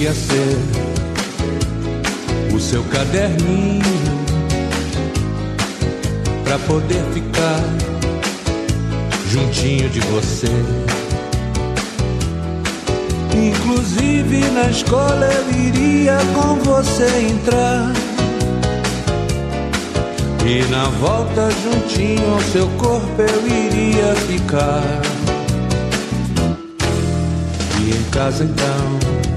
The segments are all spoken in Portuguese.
queria ser o seu caderninho pra poder ficar juntinho de você. Inclusive na escola eu iria com você entrar, e na volta juntinho ao seu corpo eu iria ficar. E em casa então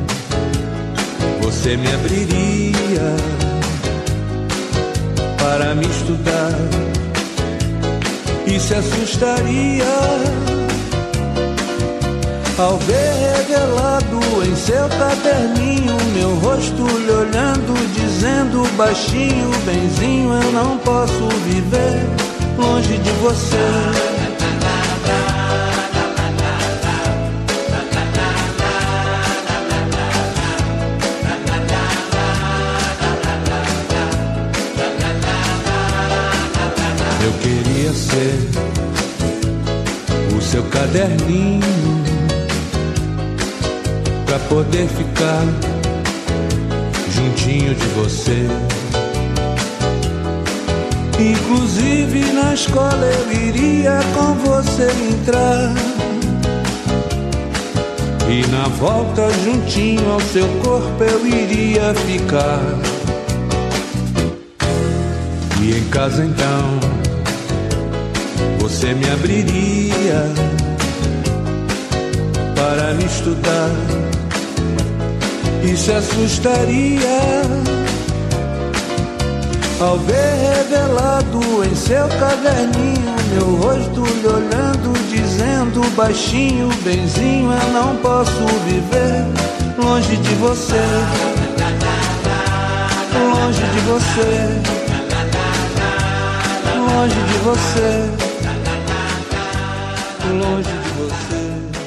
você me abriria para me estudar e se assustaria ao ver revelado em seu caderninho meu rosto lhe olhando, dizendo baixinho: benzinho, eu não posso viver longe de você. Eu queria ser o seu caderninho pra poder ficar juntinho de você. Inclusive na escola eu iria com você entrar, e na volta juntinho ao seu corpo eu iria ficar. E em casa então você me abriria para me estudar e se assustaria ao ver revelado em seu caderninho meu rosto lhe olhando, dizendo baixinho: benzinho, eu não posso viver longe de você, longe de você, longe de você, longe de você.